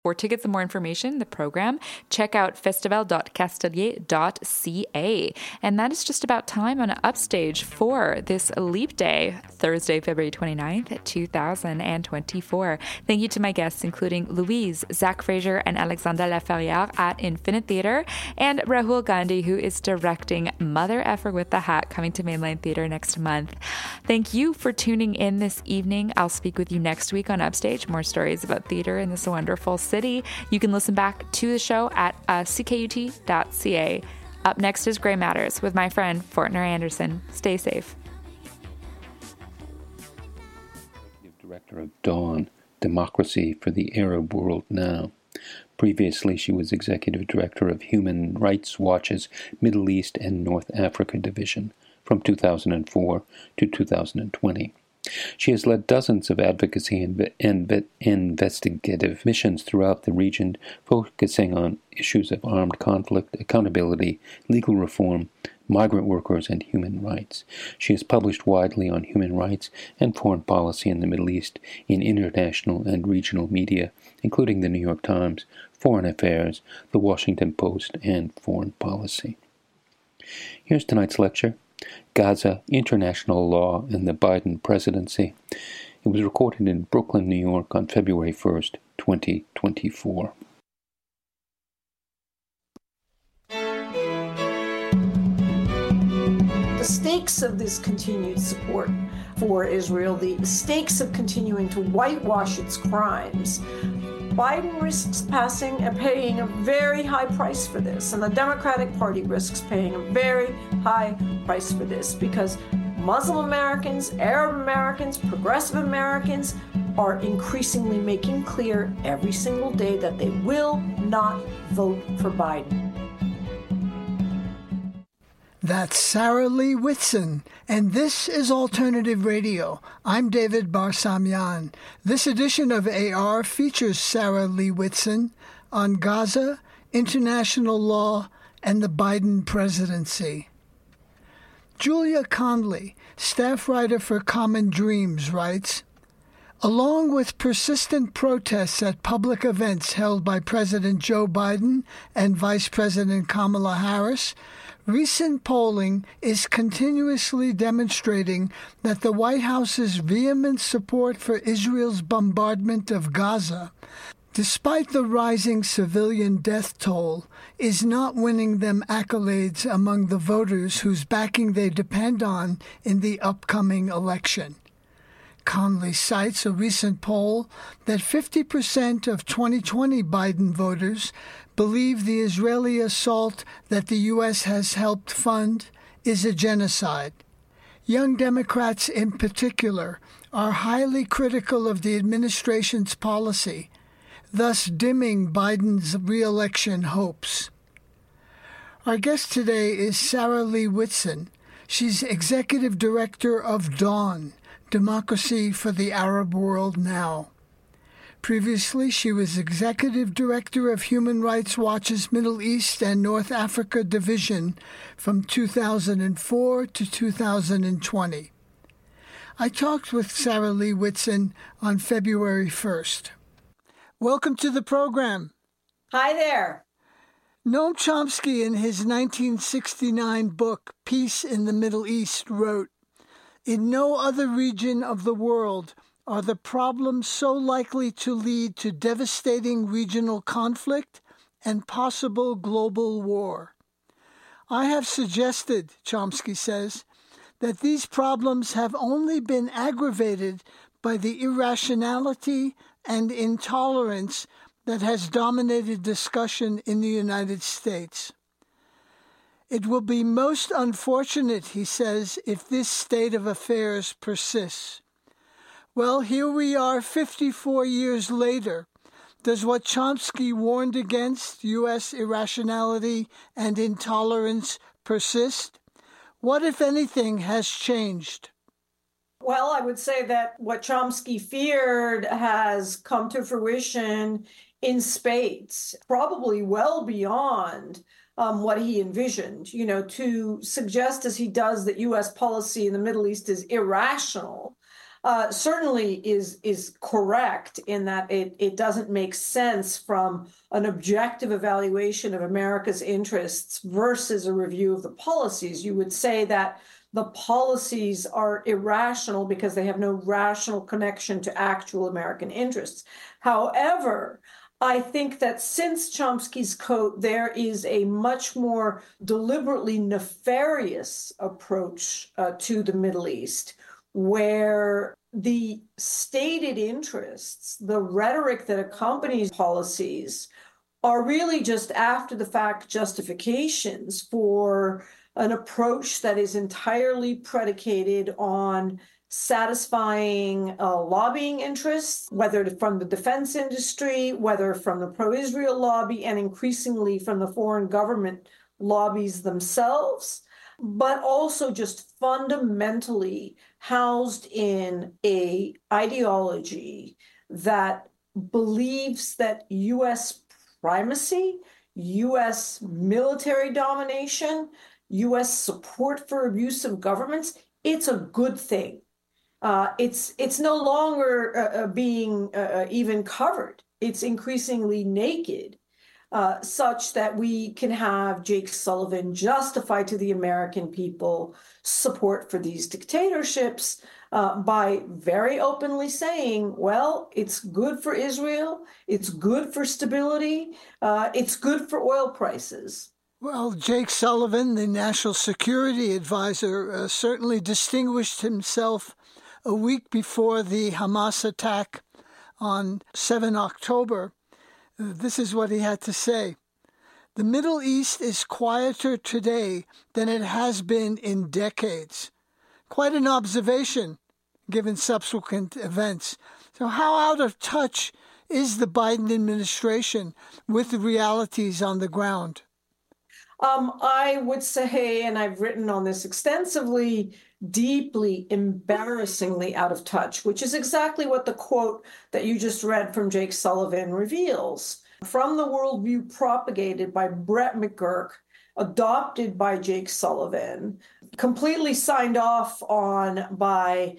For tickets and more information, the program, check out festival.castelier.ca. And that is just about time on Upstage for this Leap Day, Thursday, February 29th, 2024. Thank you to my guests, including Louise, Zach Fraser, and Alexandra Laferrière at Infinite Theatre, and Rahul Gandhi, who is directing Mother Effer with the Hat, coming to Mainline Theatre next month. Thank you for tuning in this evening. I'll speak with you next week on Upstage. More stories about theatre in this wonderful city. You can listen back to the show at ckut.ca. Up next is Grey Matters with my friend Fortner Anderson. Stay safe. Director of Dawn, Democracy for the Arab World Now. Previously, she was Executive Director of Human Rights Watch's Middle East and North Africa Division from 2004 to 2020. She has led dozens of advocacy and investigative missions throughout the region, focusing on issues of armed conflict, accountability, legal reform, migrant workers, and human rights. She has published widely on human rights and foreign policy in the Middle East in international and regional media, including the New York Times, Foreign Affairs, The Washington Post, and Foreign Policy. Here's tonight's lecture, Gaza, International Law and the Biden Presidency. It was recorded in Brooklyn, New York on February 1st, 2024. The stakes of this continued support for Israel, the stakes of continuing to whitewash its crimes, Biden risks paying a very high price for this, and the Democratic Party risks paying a very high price for this, because Muslim Americans, Arab Americans, progressive Americans are increasingly making clear every single day that they will not vote for Biden. That's Sarah Lee Whitson, and this is Alternative Radio. I'm David Barsamian. This edition of AR features Sarah Lee Whitson on Gaza, international law, and the Biden presidency. Julia Conley, staff writer for Common Dreams, writes, along with persistent protests at public events held by President Joe Biden and Vice President Kamala Harris, recent polling is continuously demonstrating that the White House's vehement support for Israel's bombardment of Gaza, despite the rising civilian death toll, is not winning them accolades among the voters whose backing they depend on in the upcoming election. Conley cites a recent poll that 50% of 2020 Biden voters believe the Israeli assault that the U.S. has helped fund is a genocide. Young Democrats in particular are highly critical of the administration's policy, thus dimming Biden's re-election hopes. Our guest today is Sarah Lee Whitson. She's Executive Director of Dawn, Democracy for the Arab World Now. Previously, she was Executive Director of Human Rights Watch's Middle East and North Africa Division from 2004 to 2020. I talked with Sarah Lee Whitson on February 1st. Welcome to the program. Hi there. Noam Chomsky, in his 1969 book, Peace in the Middle East, wrote, "In no other region of the world are the problems so likely to lead to devastating regional conflict and possible global war. I have suggested," Chomsky says, "that these problems have only been aggravated by the irrationality and intolerance that has dominated discussion in the United States. It will be most unfortunate," he says, "if this state of affairs persists." Well, here we are 54 years later. Does what Chomsky warned against, U.S. irrationality and intolerance, persist? What, if anything, has changed? Well, I would say that what Chomsky feared has come to fruition in spades, probably well beyond what he envisioned. You know, to suggest as he does that U.S. policy in the Middle East is irrational certainly is correct in that it doesn't make sense from an objective evaluation of America's interests versus a review of the policies. You would say that the policies are irrational because they have no rational connection to actual American interests. However, I think that since Chomsky's quote, there is a much more deliberately nefarious approach to the Middle East, where the stated interests, the rhetoric that accompanies policies, are really just after the fact justifications for an approach that is entirely predicated on satisfying lobbying interests, whether from the defense industry, whether from the pro-Israel lobby, and increasingly from the foreign government lobbies themselves, but also just fundamentally housed in an ideology that believes that U.S. primacy, U.S. military domination, U.S. support for abusive governments, it's a good thing. It's no longer being even covered. It's increasingly naked, such that we can have Jake Sullivan justify to the American people support for these dictatorships by very openly saying, well, it's good for Israel, it's good for stability, it's good for oil prices. Well, Jake Sullivan, the National Security Advisor, certainly distinguished himself a week before the Hamas attack on 7 October. This is what he had to say. The Middle East is quieter today than it has been in decades. Quite an observation, given subsequent events. So how out of touch is the Biden administration with the realities on the ground? I would say, and I've written on this extensively, deeply, embarrassingly out of touch, which is exactly what the quote that you just read from Jake Sullivan reveals. From the worldview propagated by Brett McGurk, adopted by Jake Sullivan, completely signed off on by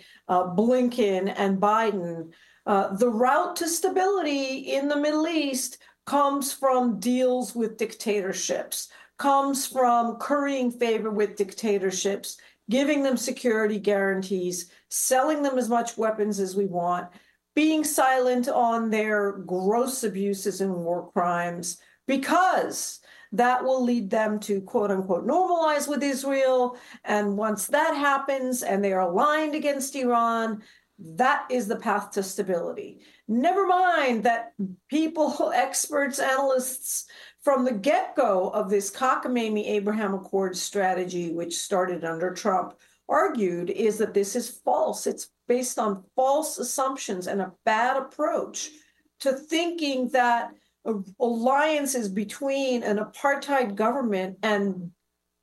Blinken and Biden, the route to stability in the Middle East comes from deals with dictatorships, comes from currying favor with dictatorships, giving them security guarantees, selling them as much weapons as we want, being silent on their gross abuses and war crimes, because that will lead them to, quote unquote, normalize with Israel. And once that happens and they are aligned against Iran, that is the path to stability. Never mind that people, experts, analysts from the get-go of this cockamamie Abraham Accords strategy, which started under Trump, argued is that this is false. It's based on false assumptions and a bad approach to thinking that alliances between an apartheid government and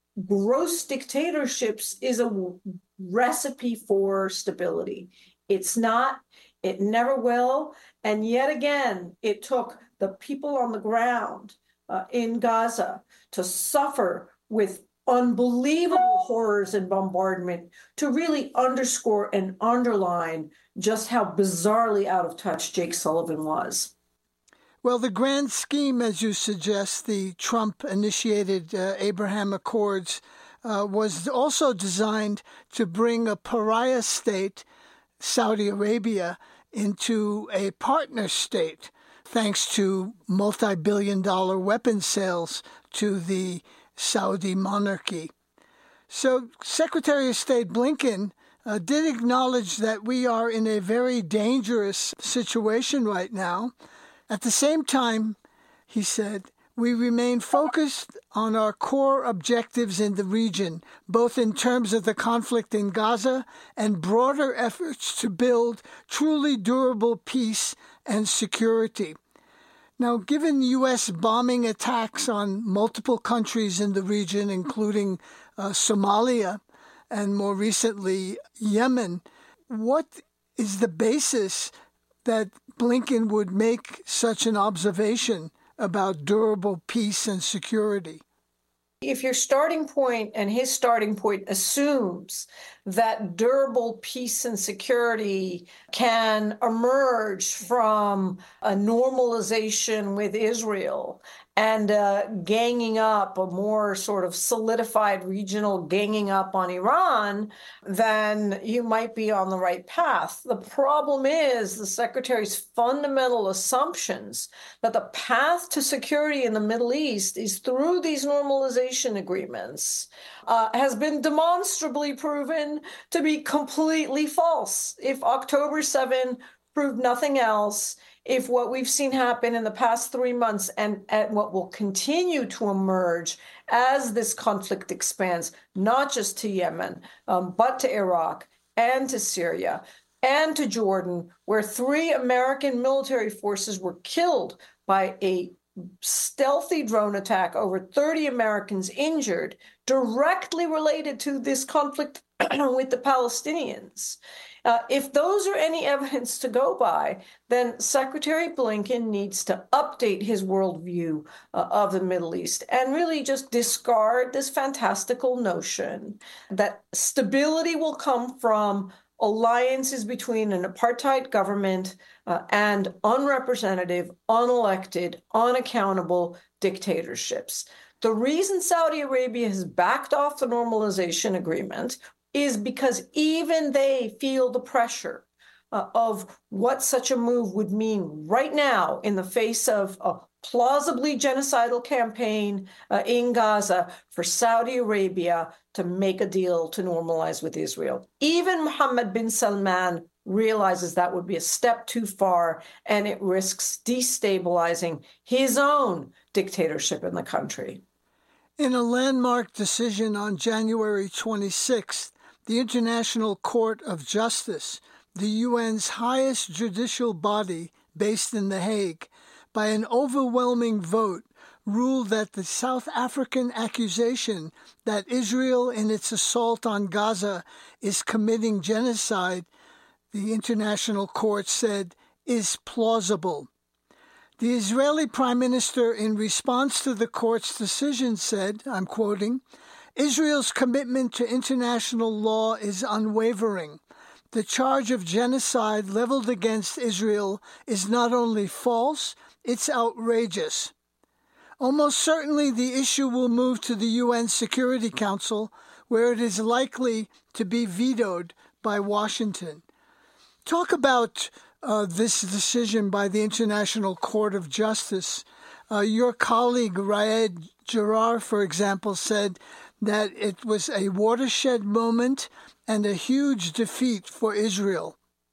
gross dictatorships is a recipe for stability. It's not, it never will. And yet again, it took the people on the ground in Gaza to suffer with unbelievable horrors and bombardment to really underscore and underline just how bizarrely out of touch Jake Sullivan was. Well, the grand scheme, as you suggest, the Trump-initiated Abraham Accords, was also designed to bring a pariah state, Saudi Arabia, into a partner state, thanks to multi-billion-dollar weapons sales to the Saudi monarchy. So Secretary of State Blinken did acknowledge that we are in a very dangerous situation right now. At the same time, he said, we remain focused on our core objectives in the region, both in terms of the conflict in Gaza and broader efforts to build truly durable peace and security. Now, given U.S. bombing attacks on multiple countries in the region, including Somalia and more recently Yemen, what is the basis that Blinken would make such an observation about durable peace and security? If your starting point and his starting point assumes that durable peace and security can emerge from a normalization with Israel and ganging up, a more sort of solidified regional ganging up on Iran, then you might be on the right path. The problem is the Secretary's fundamental assumptions that the path to security in the Middle East is through these normalization agreements has been demonstrably proven to be completely false. If October 7 proved nothing else, if what we've seen happen in the past 3 months and what will continue to emerge as this conflict expands, not just to Yemen, but to Iraq and to Syria and to Jordan, where 3 American military forces were killed by a stealthy drone attack, over 30 Americans injured, directly related to this conflict with the Palestinians. If those are any evidence to go by, then Secretary Blinken needs to update his worldview of the Middle East and really just discard this fantastical notion that stability will come from alliances between an apartheid government and unrepresentative, unelected, unaccountable dictatorships. The reason Saudi Arabia has backed off the normalization agreement is because even they feel the pressure of what such a move would mean right now in the face of a plausibly genocidal campaign in Gaza for Saudi Arabia to make a deal to normalize with Israel. Even Mohammed bin Salman realizes that would be a step too far, and it risks destabilizing his own dictatorship in the country. In a landmark decision on January 26th, the International Court of Justice, the UN's highest judicial body based in The Hague, by an overwhelming vote, ruled that the South African accusation that Israel, in its assault on Gaza, is committing genocide, the International Court said, is plausible. The Israeli Prime Minister, in response to the court's decision, said, I'm quoting, Israel's commitment to international law is unwavering. The charge of genocide leveled against Israel is not only false, it's outrageous. Almost certainly the issue will move to the UN Security Council, where it is likely to be vetoed by Washington. Talk about this decision by the International Court of Justice. Your colleague Raed Jarrar, for example, said that it was a watershed moment and a huge defeat for Israel.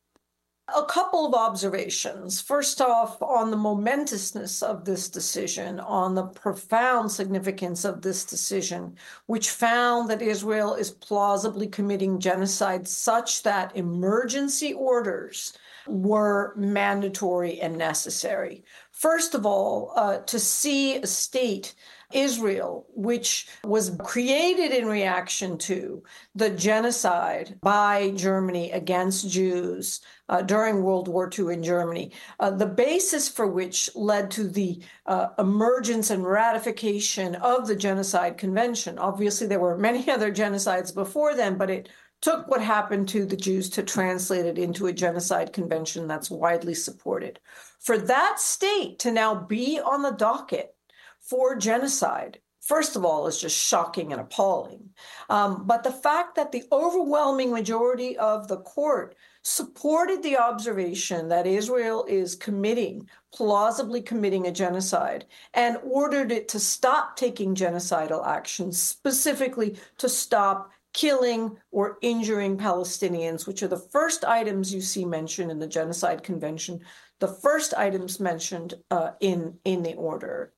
A couple of observations. First off, on the momentousness of this decision, on the profound significance of this decision, which found that Israel is plausibly committing genocide such that emergency orders were mandatory and necessary. First of all, to see a state, Israel, which was created in reaction to the genocide by Germany against Jews during World War II in Germany, the basis for which led to the emergence and ratification of the Genocide Convention. Obviously, there were many other genocides before then, but it took what happened to the Jews to translate it into a genocide convention that's widely supported. For that state to now be on the docket for genocide, first of all, is just shocking and appalling. But the fact that the overwhelming majority of the court supported the observation that Israel is plausibly committing a genocide, and ordered it to stop taking genocidal actions, specifically to stop killing or injuring Palestinians, which are the first items you see mentioned in the Genocide Convention, the first items mentioned in the order,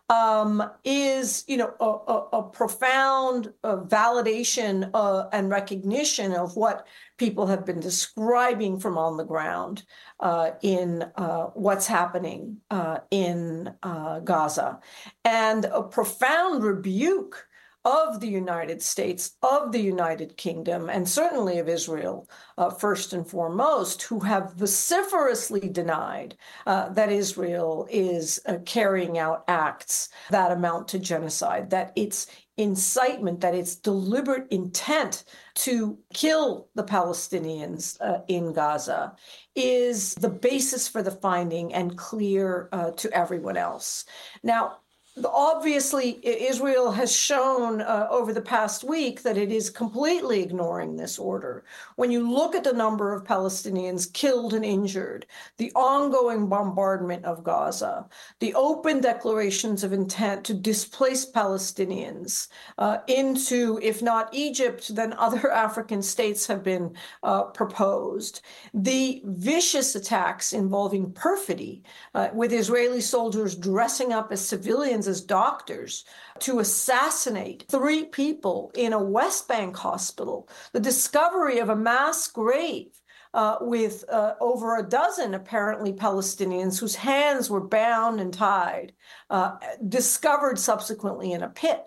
is a profound validation and recognition of what people have been describing from on the ground in what's happening in Gaza, and a profound rebuke of the United States, of the United Kingdom, and certainly of Israel, first and foremost, who have vociferously denied that Israel is carrying out acts that amount to genocide, that it's incitement, that it's deliberate intent to kill the Palestinians in Gaza is the basis for the finding and clear to everyone else. Now, obviously, Israel has shown over the past week that it is completely ignoring this order. When you look at the number of Palestinians killed and injured, the ongoing bombardment of Gaza, the open declarations of intent to displace Palestinians into, if not Egypt, then other African states have been proposed, the vicious attacks involving perfidy with Israeli soldiers dressing up as civilians, as doctors, to assassinate 3 people in a West Bank hospital, the discovery of a mass grave with over a dozen, apparently, Palestinians whose hands were bound and tied, discovered subsequently in a pit,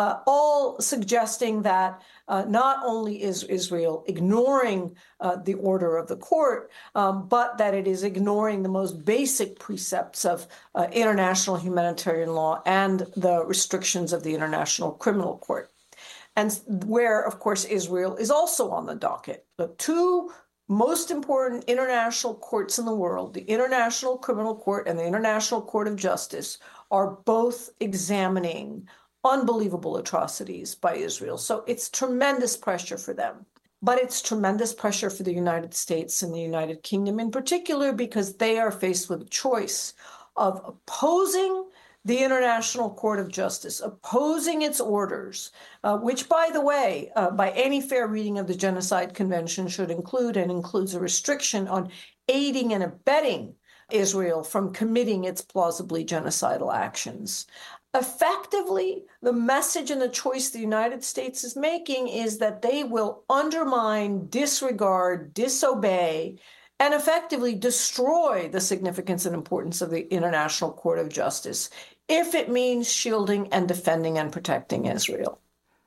all suggesting that not only is Israel ignoring the order of the court, but that it is ignoring the most basic precepts of international humanitarian law and the restrictions of the International Criminal Court. And where, of course, Israel is also on the docket. The 2 most important international courts in the world, the International Criminal Court and the International Court of Justice, are both examining unbelievable atrocities by Israel. So it's tremendous pressure for them. But it's tremendous pressure for the United States and the United Kingdom in particular, because they are faced with a choice of opposing the International Court of Justice, opposing its orders, which, by the way, by any fair reading of the Genocide Convention should include and includes a restriction on aiding and abetting Israel from committing its plausibly genocidal actions. Effectively, the message and the choice the United States is making is that they will undermine, disregard, disobey, and effectively destroy the significance and importance of the International Court of Justice if it means shielding and defending and protecting Israel.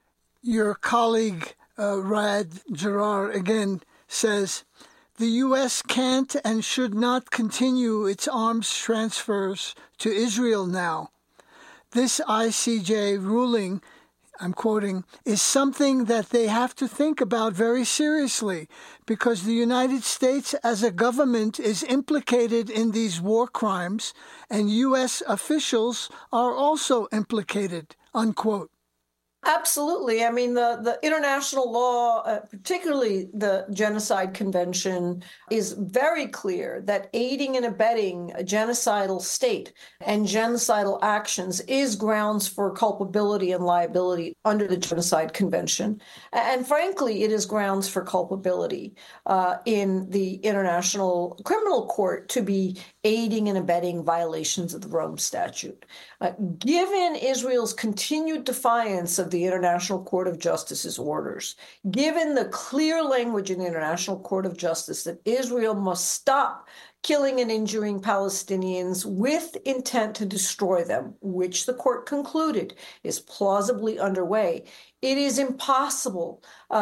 Your colleague, Rad Gerar, again says, the U.S. can't and should not continue its arms transfers to Israel now. This ICJ ruling, I'm quoting, is something that they have to think about very seriously because the United States as a government is implicated in these war crimes and U.S. officials are also implicated, unquote. Absolutely. I mean, the international law, particularly the Genocide Convention, is very clear that aiding and abetting a genocidal state and genocidal actions is grounds for culpability and liability under the Genocide Convention. And frankly, it is grounds for culpability in the International Criminal Court to be aiding and abetting violations of the Rome Statute. Given Israel's continued defiance of the International Court of Justice's orders, given the clear language in the International Court of Justice that Israel must stop killing and injuring Palestinians with intent to destroy them, which the court concluded is plausibly underway, it is impossible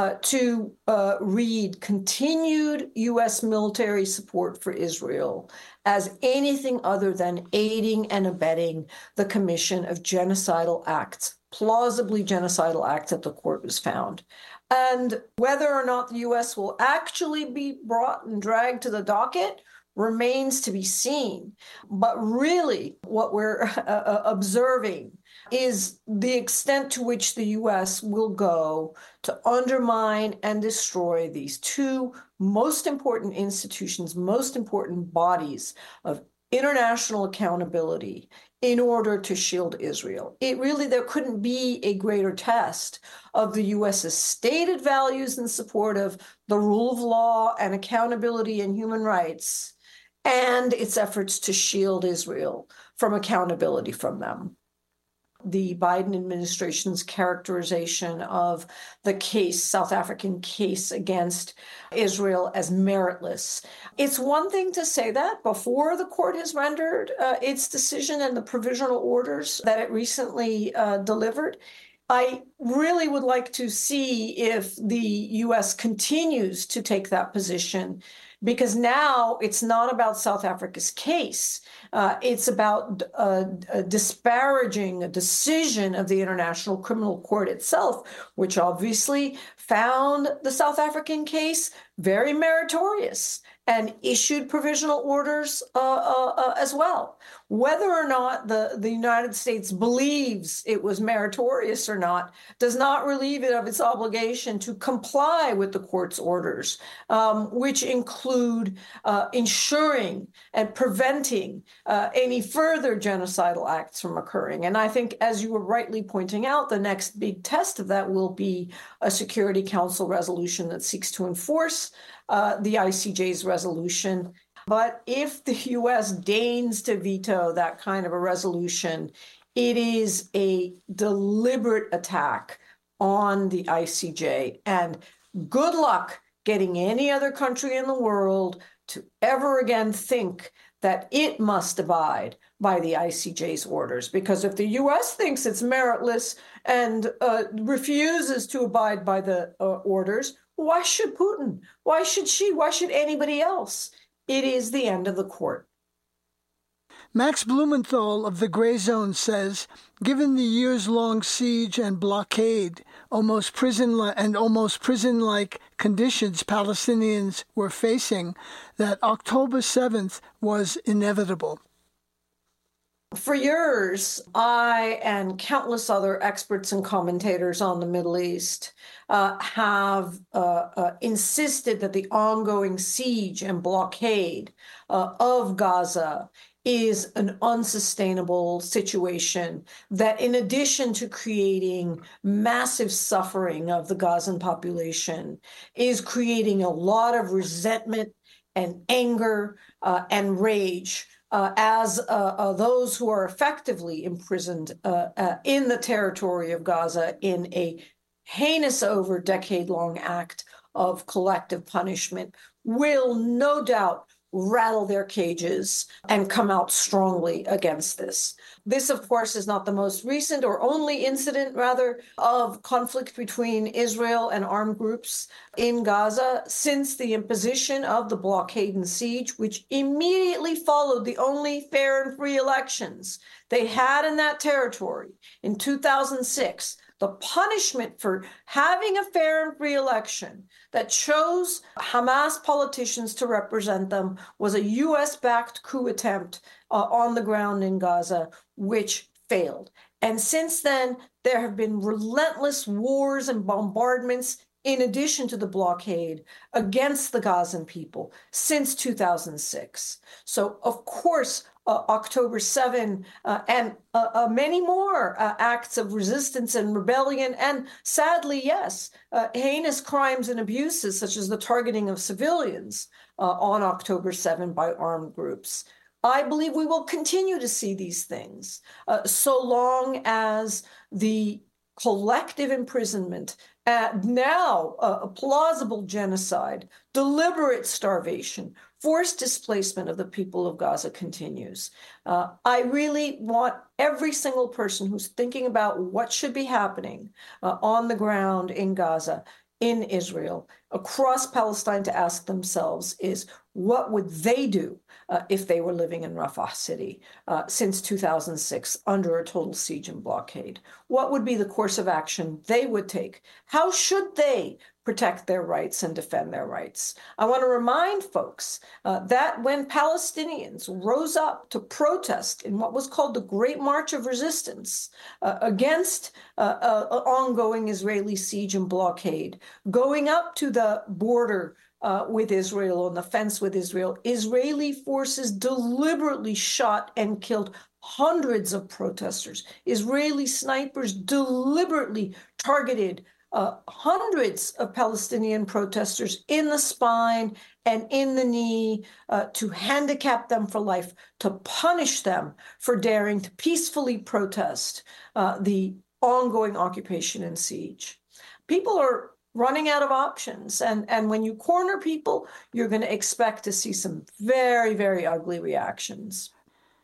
to read continued U.S. military support for Israel as anything other than aiding and abetting the commission of genocidal acts, plausibly genocidal acts that the court was found. And whether or not the U.S. will actually be brought and dragged to the docket remains to be seen. But really, what we're observing is the extent to which the U.S. will go to undermine and destroy these 2 most important institutions, most important bodies of international accountability in order to shield Israel. There couldn't be a greater test of the U.S.'s stated values in support of the rule of law and accountability and human rights, and its efforts to shield Israel from accountability from them. The Biden administration's characterization of the case, South African case against Israel as meritless. It's one thing to say that before the court has rendered its decision and the provisional orders that it recently delivered. I really would like to see if the U.S. continues to take that position, because now it's not about South Africa's case. It's about disparaging a decision of the International Criminal Court itself, which obviously found the South African case very meritorious and issued provisional orders as well. Whether or not the United States believes it was meritorious or not does not relieve it of its obligation to comply with the court's orders, which include ensuring and preventing any further genocidal acts from occurring. And I think, as you were rightly pointing out, the next big test of that will be a Security Council resolution that seeks to enforce the ICJ's resolution. But if the U.S. deigns to veto that kind of a resolution, it is a deliberate attack on the ICJ. And good luck getting any other country in the world to ever again think that it must abide by the ICJ's orders. Because if the U.S. thinks it's meritless and refuses to abide by the orders, why should Putin? Why should she? Why should anybody else? It is the end of the court. Max Blumenthal of the Gray Zone says, given the years-long siege and blockade, almost prison-like conditions Palestinians were facing, that October 7th was inevitable. For years, I and countless other experts and commentators on the Middle East have insisted that the ongoing siege and blockade of Gaza is an unsustainable situation that, in addition to creating massive suffering of the Gazan population, is creating a lot of resentment and anger and rage as those who are effectively imprisoned in the territory of Gaza in a heinous over decade-long act of collective punishment will no doubt rattle their cages and come out strongly against this. This, of course, is not the most recent or only incident, rather, of conflict between Israel and armed groups in Gaza since the imposition of the blockade and siege, which immediately followed the only fair and free elections they had in that territory in 2006. The punishment for having a fair and free election that chose Hamas politicians to represent them was a U.S.-backed coup attempt on the ground in Gaza, which failed. And since then, there have been relentless wars and bombardments in addition to the blockade against the Gazan people since 2006. So, of course, October 7 and many more acts of resistance and rebellion, and sadly, yes, heinous crimes and abuses such as the targeting of civilians on October 7 by armed groups. I believe we will continue to see these things so long as the collective imprisonment, now a plausible genocide, deliberate starvation, forced displacement of the people of Gaza continues. I really want every single person who's thinking about what should be happening on the ground in Gaza, in Israel, across Palestine to ask themselves is, what would they do if they were living in Rafah city since 2006 under a total siege and blockade? What would be the course of action they would take? How should they protect their rights and defend their rights? I want to remind folks that when Palestinians rose up to protest in what was called the Great March of Resistance against ongoing Israeli siege and blockade, going up to the border with Israel, on the fence with Israel, Israeli forces deliberately shot and killed hundreds of protesters. Israeli snipers deliberately targeted hundreds of Palestinian protesters in the spine and in the knee to handicap them for life, to punish them for daring to peacefully protest the ongoing occupation and siege. People are running out of options. And when you corner people, you're going to expect to see some very, very ugly reactions.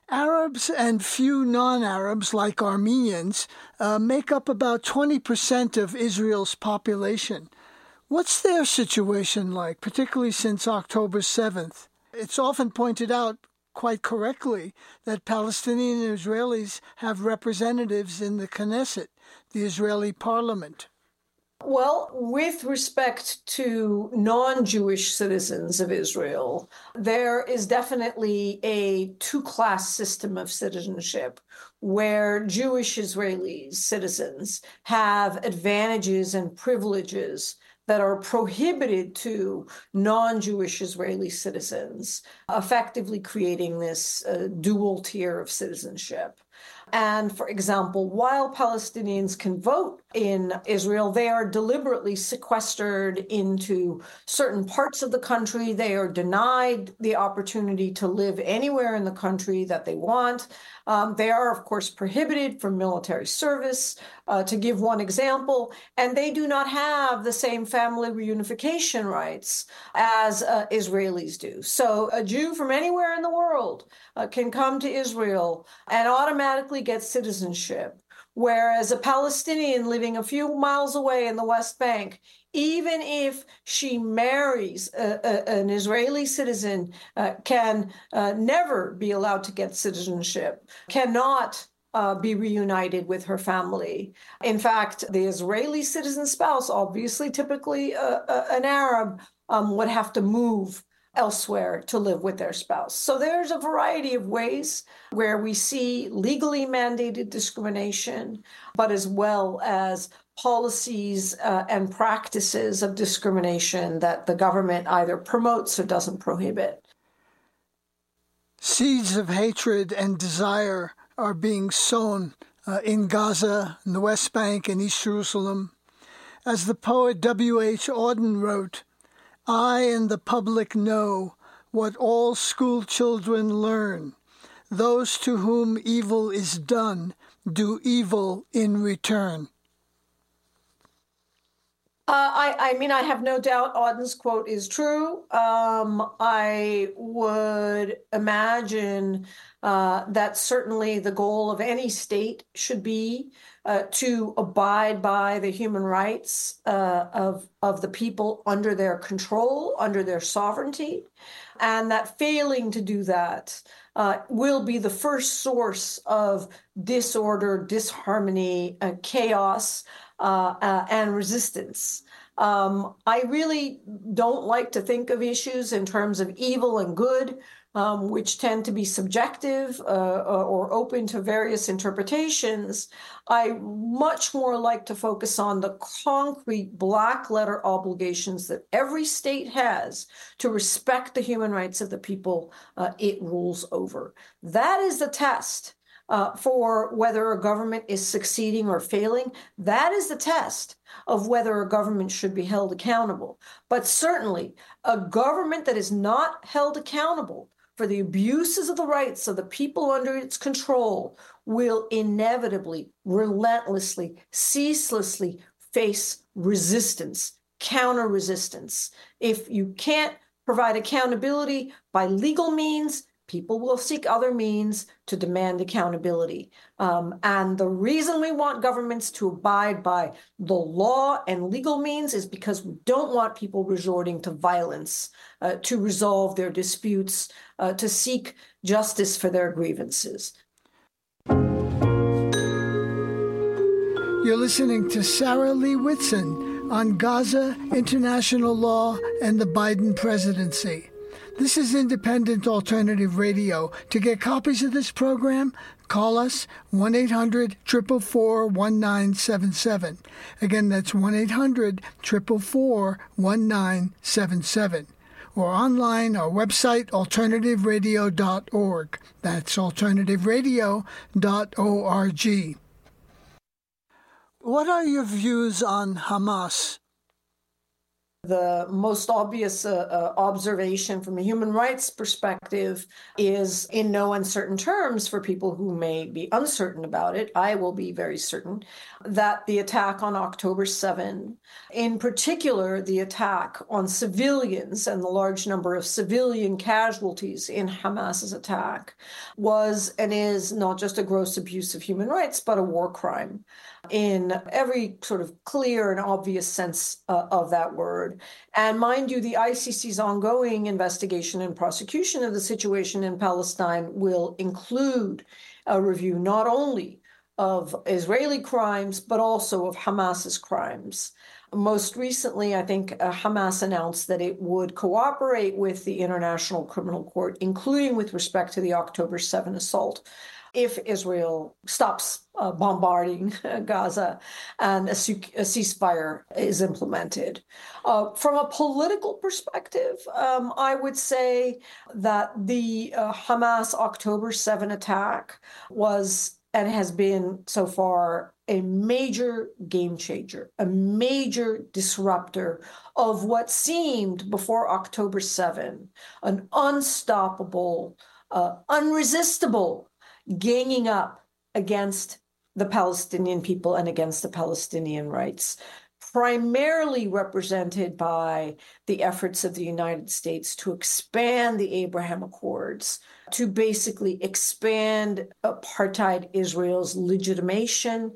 Arabs and few non-Arabs, like Armenians, make up about 20% of Israel's population. What's their situation like, particularly since October 7th? It's often pointed out, quite correctly, that Palestinian Israelis have representatives in the Knesset, the Israeli parliament. Well, with respect to non-Jewish citizens of Israel, there is definitely a two-class system of citizenship where Jewish Israeli citizens have advantages and privileges that are prohibited to non-Jewish Israeli citizens, effectively creating this dual tier of citizenship. And for example, while Palestinians can vote in Israel, they are deliberately sequestered into certain parts of the country. They are denied the opportunity to live anywhere in the country that they want. They are, of course, prohibited from military service, to give one example, and they do not have the same family reunification rights as Israelis do. So a Jew from anywhere in the world can come to Israel and automatically get citizenship, whereas a Palestinian living a few miles away in the West Bank, even if she marries an Israeli citizen, can never be allowed to get citizenship, cannot be reunited with her family. In fact, the Israeli citizen spouse, obviously typically an Arab, would have to move elsewhere to live with their spouse. So there's a variety of ways where we see legally mandated discrimination, but as well as policies and practices of discrimination that the government either promotes or doesn't prohibit. Seeds of hatred and desire are being sown in Gaza, in the West Bank, and East Jerusalem. As the poet W.H. Auden wrote, "I and the public know what all school children learn. Those to whom evil is done do evil in return." I have no doubt Auden's quote is true. I would imagine that certainly the goal of any state should be to abide by the human rights of the people under their control, under their sovereignty, and that failing to do that will be the first source of disorder, disharmony, chaos, and resistance. I really don't like to think of issues in terms of evil and good, which tend to be subjective or open to various interpretations. I much more like to focus on the concrete black letter obligations that every state has to respect the human rights of the people it rules over. That is the test for whether a government is succeeding or failing. That is the test of whether a government should be held accountable. But certainly, a government that is not held accountable for the abuses of the rights of the people under its control will inevitably, relentlessly, ceaselessly face resistance, counter-resistance. If you can't provide accountability by legal means, people will seek other means to demand accountability. And the reason we want governments to abide by the law and legal means is because we don't want people resorting to violence to resolve their disputes, to seek justice for their grievances. You're listening to Sarah Lee Whitson on Gaza, international law, and the Biden presidency. This is Independent Alternative Radio. To get copies of this program, call us 1-800-444-1977. Again, that's 1-800-444-1977. Or online, our website, alternativeradio.org. That's alternativeradio.org. What are your views on Hamas? The most obvious observation from a human rights perspective is, in no uncertain terms for people who may be uncertain about it, I will be very certain, that the attack on October 7, in particular the attack on civilians and the large number of civilian casualties in Hamas's attack, was and is not just a gross abuse of human rights, but a war crime in every sort of clear and obvious sense of that word. And mind you, the ICC's ongoing investigation and prosecution of the situation in Palestine will include a review not only of Israeli crimes, but also of Hamas's crimes. Most recently, I think Hamas announced that it would cooperate with the International Criminal Court, including with respect to the October 7 assault, if Israel stops bombarding Gaza and a ceasefire is implemented. From a political perspective, I would say that the Hamas October 7 attack was and has been so far a major game changer, a major disruptor of what seemed before October 7, an unstoppable, unresistible ganging up against the Palestinian people and against the Palestinian rights, primarily represented by the efforts of the United States to expand the Abraham Accords, to basically expand apartheid Israel's legitimation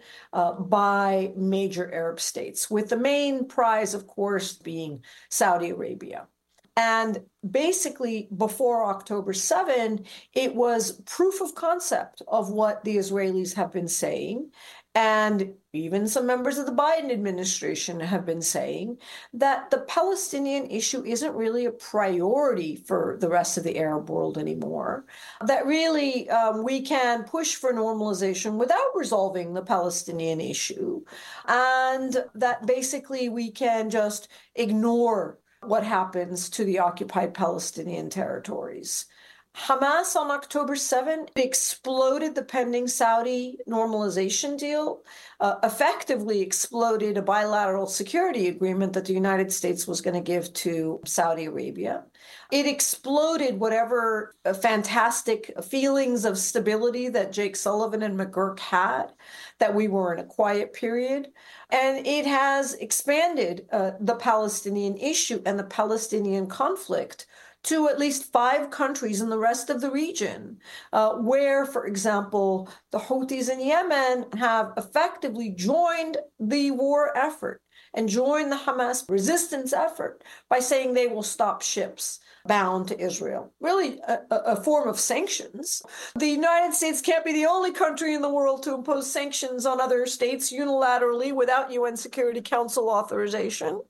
by major Arab states, with the main prize, of course, being Saudi Arabia. And basically, before October 7, it was proof of concept of what the Israelis have been saying, and even some members of the Biden administration have been saying, that the Palestinian issue isn't really a priority for the rest of the Arab world anymore, that really we can push for normalization without resolving the Palestinian issue, and that basically we can just ignore what happens to the occupied Palestinian territories. Hamas on October 7 exploded the pending Saudi normalization deal, effectively exploded a bilateral security agreement that the United States was going to give to Saudi Arabia. It exploded whatever fantastic feelings of stability that Jake Sullivan and McGurk had, that we were in a quiet period. And it has expanded the Palestinian issue and the Palestinian conflict to at least 5 countries in the rest of the region, where, for example, the Houthis in Yemen have effectively joined the war effort and joined the Hamas resistance effort by saying they will stop ships bound to Israel. Really a form of sanctions. The United States can't be the only country in the world to impose sanctions on other states unilaterally without UN Security Council authorization.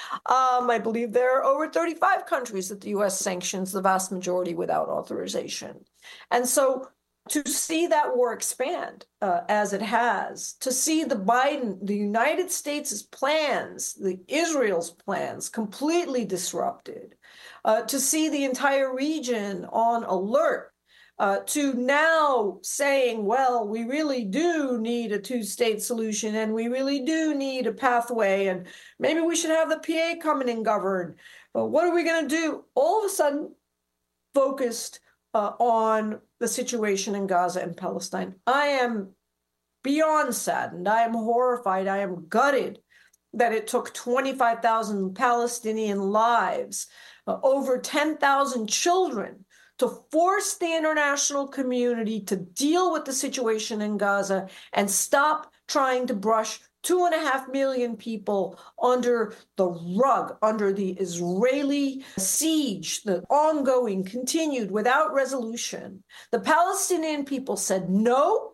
I believe there are over 35 countries that the U.S. sanctions, the vast majority without authorization. And so to see that war expand as it has, to see the United States' plans, Israel's plans completely disrupted, to see the entire region on alert, to now saying, well, we really do need a 2-state solution and we really do need a pathway and maybe we should have the PA come in and govern. But what are we going to do? All of a sudden focused on the situation in Gaza and Palestine. I am beyond saddened. I am horrified. I am gutted that it took 25,000 Palestinian lives, over 10,000 children, to force the international community to deal with the situation in Gaza and stop trying to brush 2.5 million people under the rug, under the Israeli siege, the ongoing, continued, without resolution. The Palestinian people said no,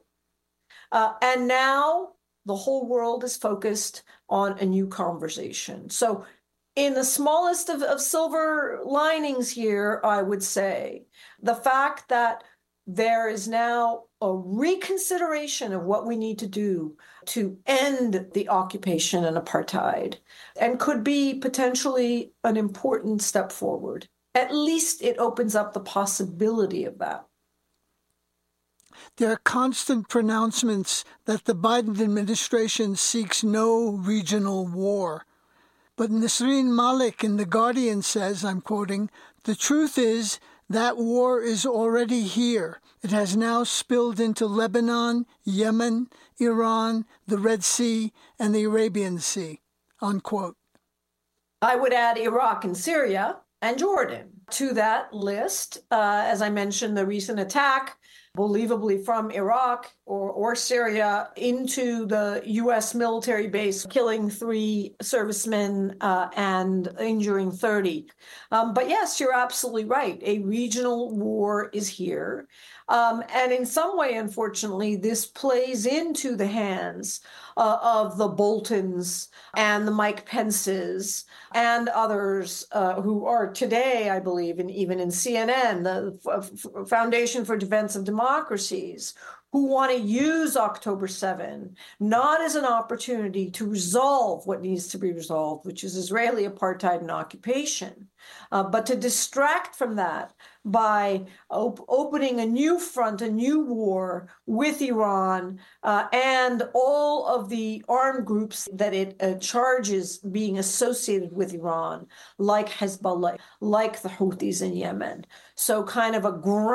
and now the whole world is focused on a new conversation. So in the smallest of silver linings here, I would say the fact that there is now a reconsideration of what we need to do to end the occupation and apartheid, and could be potentially an important step forward. At least it opens up the possibility of that. There are constant pronouncements that the Biden administration seeks no regional war. But Nasreen Malik in The Guardian says, I'm quoting, "The truth is that war is already here. It has now spilled into Lebanon, Yemen, Iran, the Red Sea, and the Arabian Sea," unquote. I would add Iraq and Syria and Jordan to that list. As I mentioned, the recent attack, believably from Iraq or Syria into the U.S. military base, killing 3 servicemen and injuring 30. But yes, you're absolutely right. A regional war is here. And in some way, unfortunately, this plays into the hands of the Boltons and the Mike Pences and others who are today, I believe, and even in CNN, the Foundation for Defense of Democracies, who want to use October 7 not as an opportunity to resolve what needs to be resolved, which is Israeli apartheid and occupation, but to distract from that by opening a new front, a new war with Iran and all of the armed groups that it charges being associated with Iran, like Hezbollah, like the Houthis in Yemen. So kind of a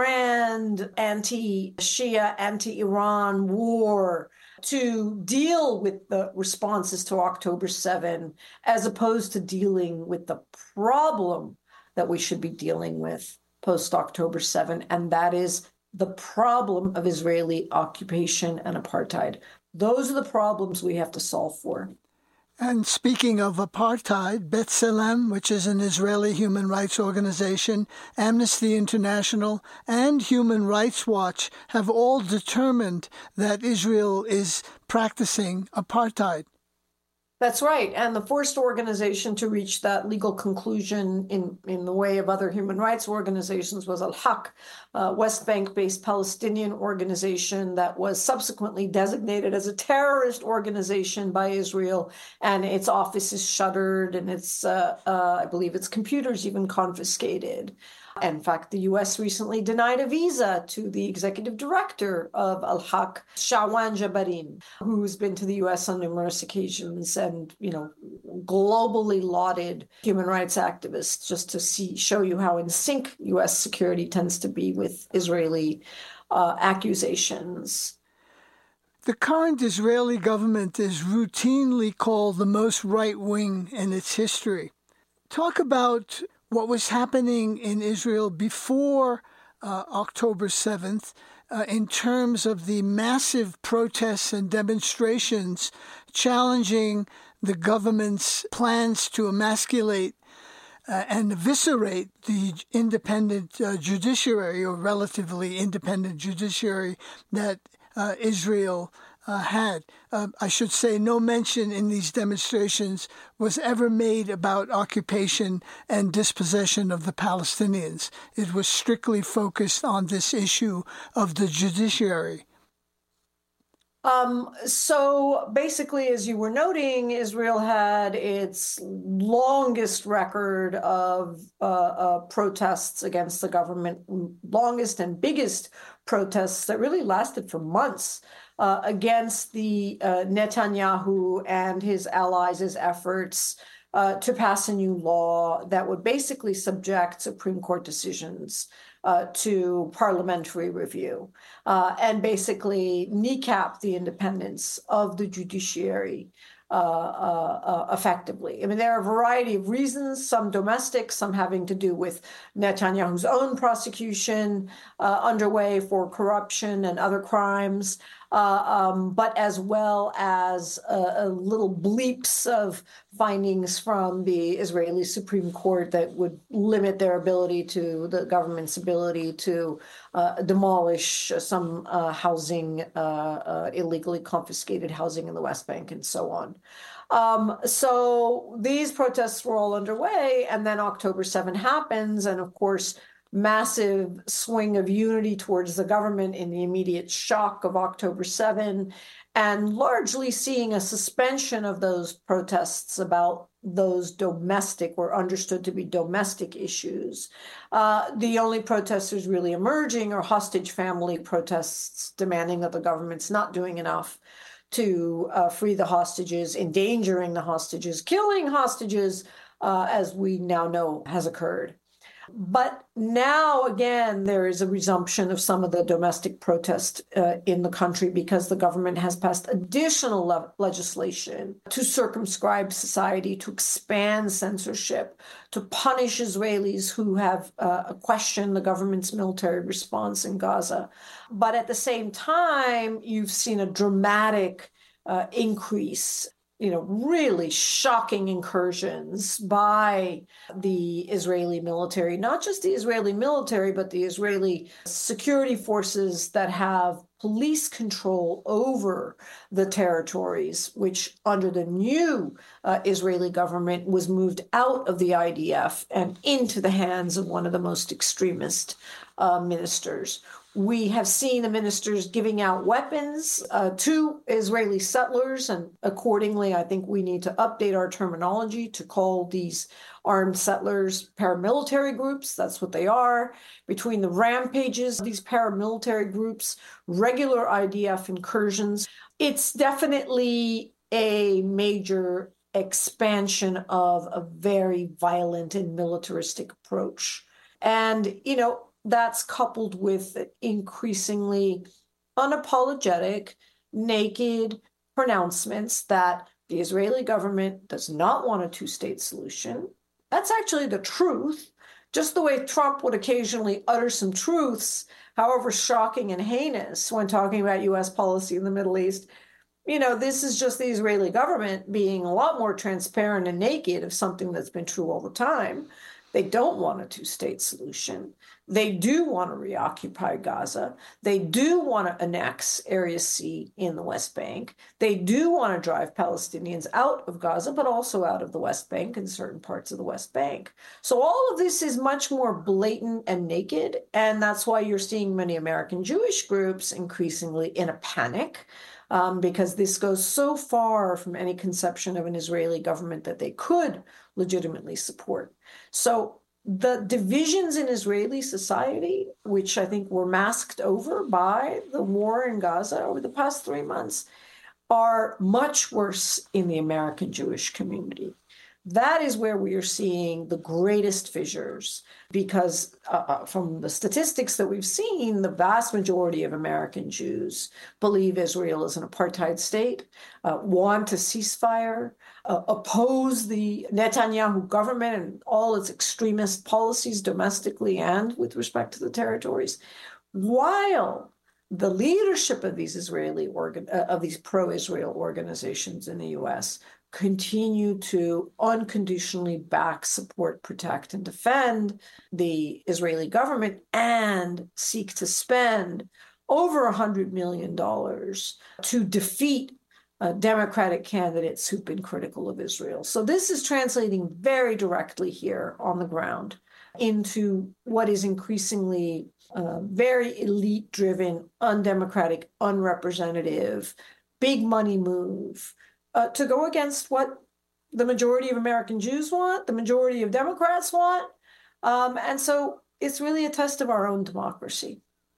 grand anti-Shia, anti-Iran war to deal with the responses to October 7, as opposed to dealing with the problem that we should be dealing with post-October 7, and that is the problem of Israeli occupation and apartheid. Those are the problems we have to solve for. And speaking of apartheid, B'Tselem, which is an Israeli human rights organization, Amnesty International, and Human Rights Watch have all determined that Israel is practicing apartheid. That's right. And the first organization to reach that legal conclusion in the way of other human rights organizations was Al-Haq, a West Bank-based Palestinian organization that was subsequently designated as a terrorist organization by Israel, and its office is shuttered, and its, I believe its computers even confiscated. In fact, the U.S. recently denied a visa to the executive director of Al-Haq, Shawan Jabarin, who's been to the U.S. on numerous occasions and, globally lauded human rights activists, just to show you how in sync U.S. security tends to be with Israeli accusations. The current Israeli government is routinely called the most right-wing in its history. Talk about what was happening in Israel before October 7th in terms of the massive protests and demonstrations challenging the government's plans to emasculate and eviscerate the independent judiciary, or relatively independent judiciary, that Israel had. I should say no mention in these demonstrations was ever made about occupation and dispossession of the Palestinians. It was strictly focused on this issue of the judiciary. So basically, as you were noting, Israel had its longest record of protests against the government, longest and biggest protests that really lasted for months against the Netanyahu and his allies' efforts to pass a new law that would basically subject Supreme Court decisions to parliamentary review and basically kneecap the independence of the judiciary effectively. I mean, there are a variety of reasons, some domestic, some having to do with Netanyahu's own prosecution underway for corruption and other crimes, but as well as little bleeps of findings from the Israeli Supreme Court that would limit their ability to, the government's ability to demolish some housing, illegally confiscated housing in the West Bank and so on. So these protests were all underway, and then October 7 happens, and of course, massive swing of unity towards the government in the immediate shock of October 7, and largely seeing a suspension of those protests about those domestic, or understood to be domestic issues. The only protesters really emerging are hostage family protests demanding that the government's not doing enough to free the hostages, endangering the hostages, killing hostages, as we now know has occurred. But now, again, there is a resumption of some of the domestic protest in the country because the government has passed additional legislation to circumscribe society, to expand censorship, to punish Israelis who have questioned the government's military response in Gaza. But at the same time, you've seen a dramatic increase, really shocking incursions by the Israeli military, not just the Israeli military, but the Israeli security forces that have police control over the territories, which under the new Israeli government was moved out of the IDF and into the hands of one of the most extremist ministers. We have seen the ministers giving out weapons to Israeli settlers, and accordingly, I think we need to update our terminology to call these armed settlers paramilitary groups. That's what they are. Between the rampages of these paramilitary groups, regular IDF incursions, it's definitely a major expansion of a very violent and militaristic approach. And, that's coupled with increasingly unapologetic, naked pronouncements that the Israeli government does not want a two-state solution. That's actually the truth, just the way Trump would occasionally utter some truths, however shocking and heinous, when talking about U.S. policy in the Middle East. This is just the Israeli government being a lot more transparent and naked of something that's been true all the time. They don't want a two-state solution. They do want to reoccupy Gaza. They do want to annex Area C in the West Bank. They do want to drive Palestinians out of Gaza, but also out of the West Bank and certain parts of the West Bank. So all of this is much more blatant and naked, and that's why you're seeing many American Jewish groups increasingly in a panic, because this goes so far from any conception of an Israeli government that they could legitimately support. So the divisions in Israeli society, which I think were masked over by the war in Gaza over the past 3 months, are much worse in the American Jewish community. That is where we are seeing the greatest fissures, because from the statistics that we've seen, the vast majority of American Jews believe Israel is an apartheid state, want a ceasefire, oppose the Netanyahu government and all its extremist policies domestically and with respect to the territories, while the leadership of these pro-Israel organizations in the U.S. continue to unconditionally back, support, protect, and defend the Israeli government and seek to spend over $100 million to defeat Democratic candidates who've been critical of Israel. So this is translating very directly here on the ground into what is increasingly very elite-driven, undemocratic, unrepresentative, big money move to go against what the majority of American Jews want, the majority of Democrats want. And so it's really a test of our own democracy.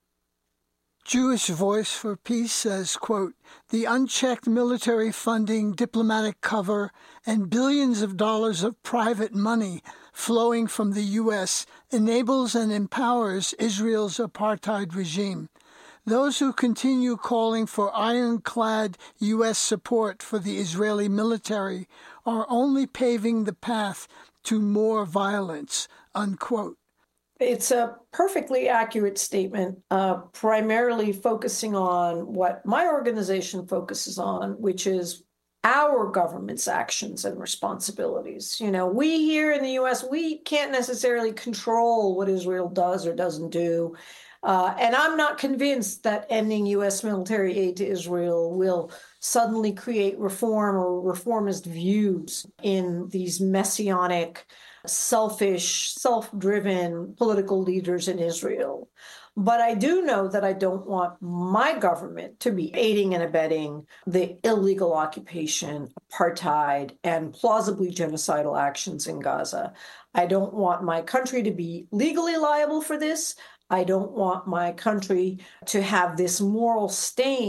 Jewish Voice for Peace says, quote, "The unchecked military funding, diplomatic cover, and billions of dollars of private money flowing from the U.S. enables and empowers Israel's apartheid regime. Those who continue calling for ironclad U.S. support for the Israeli military are only paving the path to more violence," unquote. It's a perfectly accurate statement, primarily focusing on what my organization focuses on, which is our government's actions and responsibilities. We here in the U.S., we can't necessarily control what Israel does or doesn't do. And I'm not convinced that ending U.S. military aid to Israel will suddenly create reform or reformist views in these messianic, selfish, self-driven political leaders in Israel. But I do know that I don't want my government to be aiding and abetting the illegal occupation, apartheid, and plausibly genocidal actions in Gaza. I don't want my country to be legally liable for this. I don't want my country to have this moral stain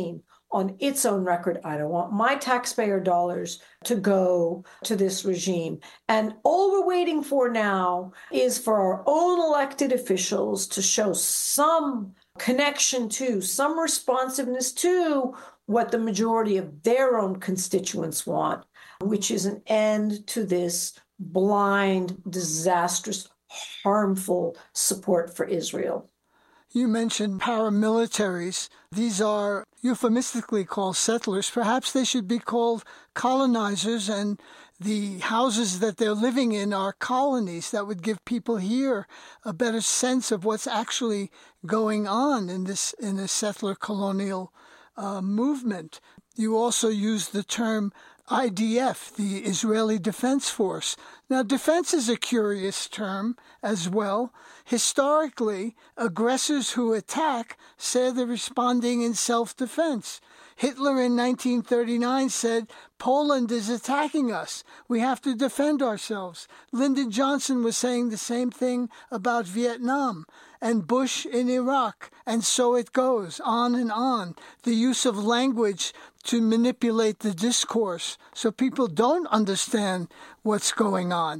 on its own record, I don't want my taxpayer dollars to go to this regime. And all we're waiting for now is for our own elected officials to show some connection to, some responsiveness to what the majority of their own constituents want, which is an end to this blind, disastrous, harmful support for Israel. You mentioned paramilitaries. These are euphemistically called settlers. Perhaps they should be called colonizers, and the houses that they're living in are colonies. That would give people here a better sense of what's actually going on in a settler colonial movement. You also use the term IDF, the Israeli Defense Force. Now, defense is a curious term as well. Historically, aggressors who attack say they're responding in self-defense. Hitler in 1939 said, Poland is attacking us. We have to defend ourselves. Lyndon Johnson was saying the same thing about Vietnam, and Bush in Iraq. And so it goes on and on. The use of language to manipulate the discourse so people don't understand what's going on.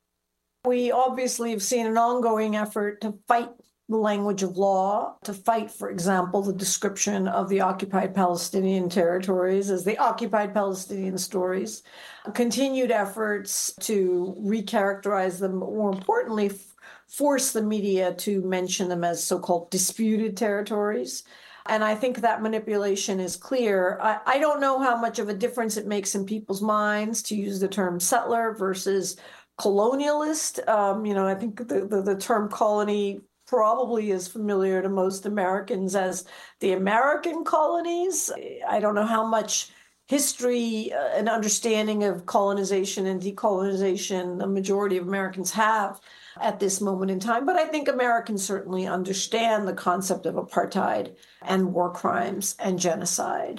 We obviously have seen an ongoing effort to fight the language of law, to fight, for example, the description of the occupied Palestinian territories as the occupied Palestinian stories, continued efforts to recharacterize them, but more importantly, force the media to mention them as so-called disputed territories. And I think that manipulation is clear. I don't know how much of a difference it makes in people's minds to use the term settler versus colonialist. I think the term colony probably is familiar to most Americans as the American colonies. I don't know how much history and understanding of colonization and decolonization the majority of Americans have at this moment in time, but I think Americans certainly understand the concept of apartheid and war crimes and genocide.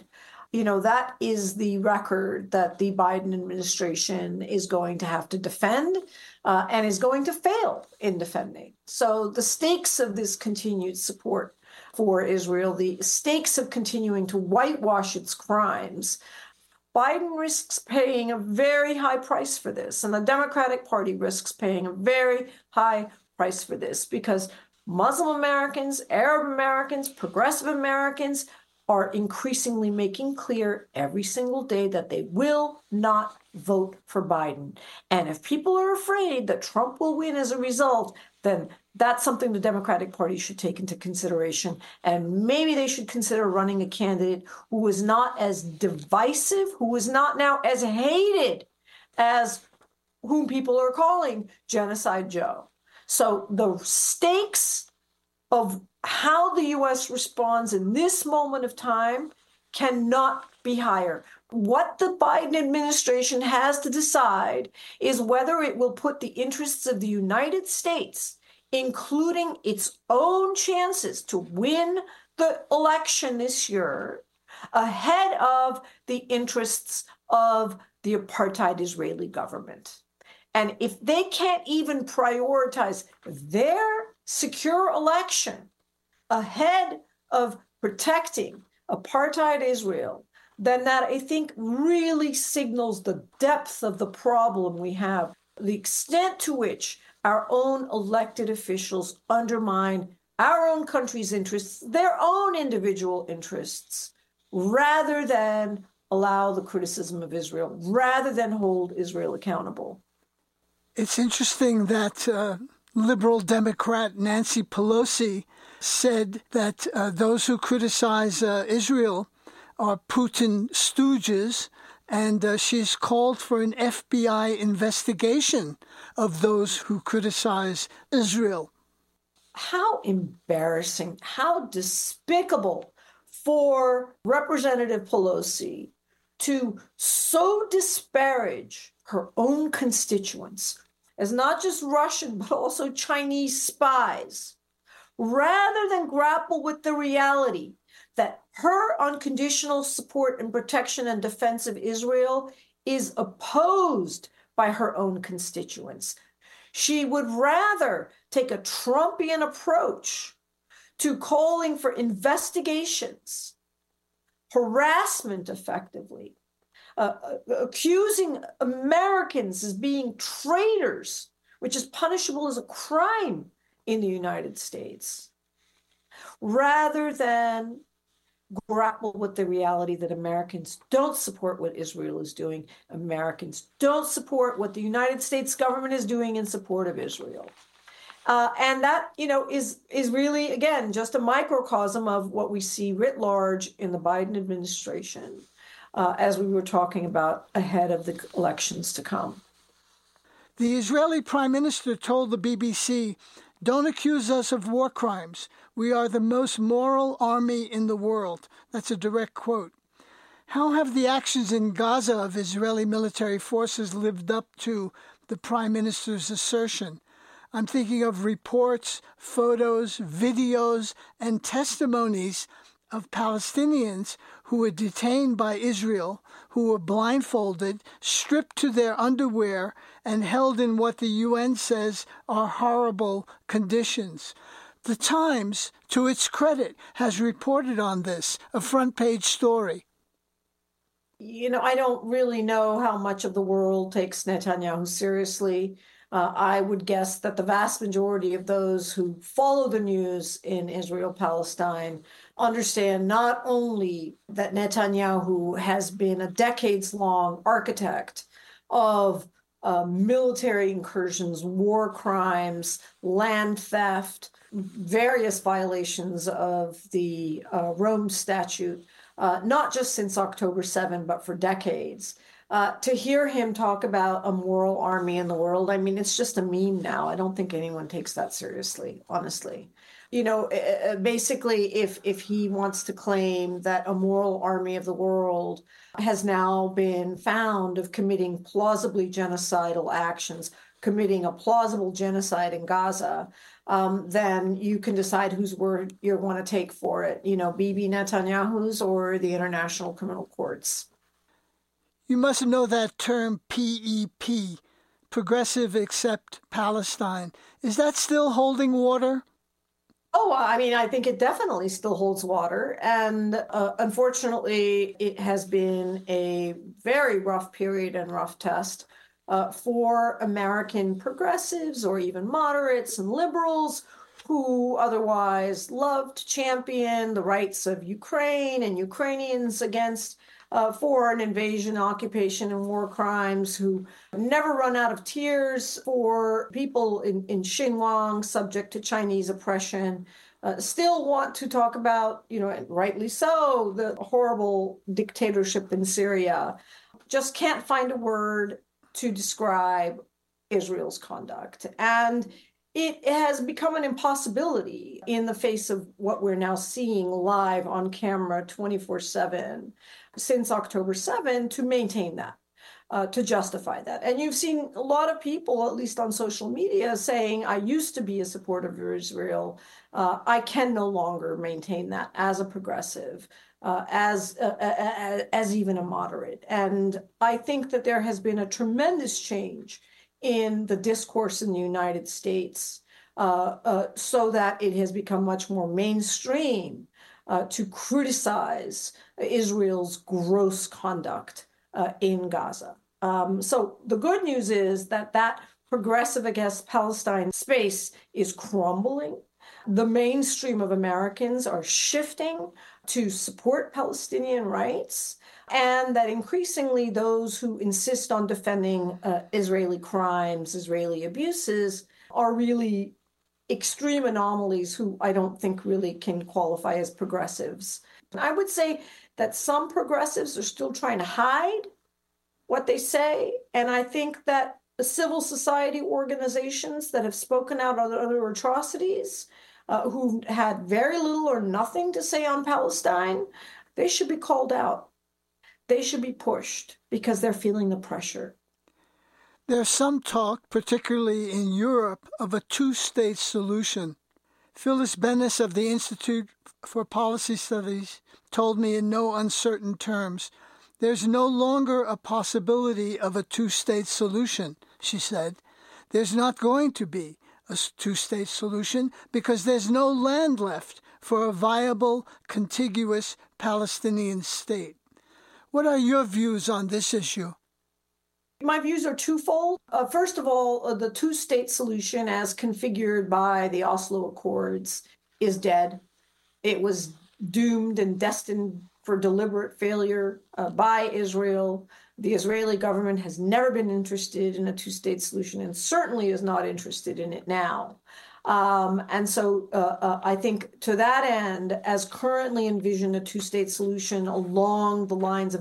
That is the record that the Biden administration is going to have to defend and is going to fail in defending. So the stakes of this continued support for Israel, the stakes of continuing to whitewash its crimes, Biden risks paying a very high price for this, and the Democratic Party risks paying a very high price for this because Muslim Americans, Arab Americans, progressive Americans are increasingly making clear every single day that they will not vote for Biden. And if people are afraid that Trump will win as a result, then that's something the Democratic Party should take into consideration. And maybe they should consider running a candidate who is not as divisive, who is not now as hated as whom people are calling Genocide Joe. So the stakes of how the U.S. responds in this moment of time cannot be higher. What the Biden administration has to decide is whether it will put the interests of the United States, including its own chances to win the election this year, ahead of the interests of the apartheid Israeli government. And if they can't even prioritize their secure election ahead of protecting apartheid Israel, then that, I think, really signals the depth of the problem we have, the extent to which our own elected officials undermine our own country's interests, their own individual interests, rather than allow the criticism of Israel, rather than hold Israel accountable. It's interesting that liberal Democrat Nancy Pelosi said that those who criticize Israel are Putin stooges, and she's called for an FBI investigation of those who criticize Israel. How embarrassing, how despicable for Representative Pelosi to so disparage her own constituents as not just Russian, but also Chinese spies, rather than grapple with the reality that her unconditional support and protection and defense of Israel is opposed by her own constituents. She would rather take a Trumpian approach to calling for investigations harassment effectively, accusing Americans as being traitors, which is punishable as a crime in the United States, rather than grapple with the reality that Americans don't support what Israel is doing. Americans don't support what the United States government is doing in support of Israel. And that, is really, again, just a microcosm of what we see writ large in the Biden administration, as we were talking about ahead of the elections to come. The Israeli Prime Minister told the BBC, "Don't accuse us of war crimes. We are the most moral army in the world." That's a direct quote. How have the actions in Gaza of Israeli military forces lived up to the Prime Minister's assertion? I'm thinking of reports, photos, videos, and testimonies of Palestinians who were detained by Israel, who were blindfolded, stripped to their underwear, and held in what the UN says are horrible conditions. The Times, to its credit, has reported on this, a front-page story. I don't really know how much of the world takes Netanyahu seriously. I would guess that the vast majority of those who follow the news in Israel-Palestine understand not only that Netanyahu has been a decades-long architect of military incursions, war crimes, land theft, various violations of the Rome Statute, not just since October 7, but for decades. To hear him talk about a moral army in the world, I mean, it's just a meme now. I don't think anyone takes that seriously, honestly. Basically, if he wants to claim that a moral army of the world has now been found of committing plausibly genocidal actions, committing a plausible genocide in Gaza, then you can decide whose word you want to take for it, Bibi Netanyahu's or the International Criminal Courts. You must know that term PEP, Progressive Accept Palestine. Is that still holding water? Oh, I mean, I think it definitely still holds water. And unfortunately, it has been a very rough period and rough test for American progressives or even moderates and liberals who otherwise loved to champion the rights of Ukraine and Ukrainians against foreign invasion, occupation, and war crimes, who never run out of tears for people in Xinjiang subject to Chinese oppression, still want to talk about, and rightly so, the horrible dictatorship in Syria, just can't find a word to describe Israel's conduct. And it has become an impossibility in the face of what we're now seeing live on camera 24/7 since October 7 to maintain that, to justify that. And you've seen a lot of people, at least on social media, saying, I used to be a supporter of Israel. I can no longer maintain that as a progressive, as even a moderate. And I think that there has been a tremendous change in the discourse in the United States, so that it has become much more mainstream to criticize Israel's gross conduct in Gaza. So the good news is that progressive against Palestine space is crumbling. The mainstream of Americans are shifting to support Palestinian rights, and that increasingly those who insist on defending Israeli crimes, Israeli abuses, are really extreme anomalies who I don't think really can qualify as progressives. I would say that some progressives are still trying to hide what they say, and I think that the civil society organizations that have spoken out on other atrocities, who had very little or nothing to say on Palestine, they should be called out. They should be pushed because they're feeling the pressure. There's some talk, particularly in Europe, of a two-state solution. Phyllis Bennis of the Institute for Policy Studies told me in no uncertain terms, there's no longer a possibility of a two-state solution, she said. There's not going to be a two-state solution because there's no land left for a viable, contiguous Palestinian state. What are your views on this issue? My views are twofold. First of all, the two-state solution as configured by the Oslo Accords is dead. It was doomed and destined for deliberate failure by Israel. The Israeli government has never been interested in a two-state solution and certainly is not interested in it now. And so I think to that end, as currently envisioned, a two-state solution along the lines of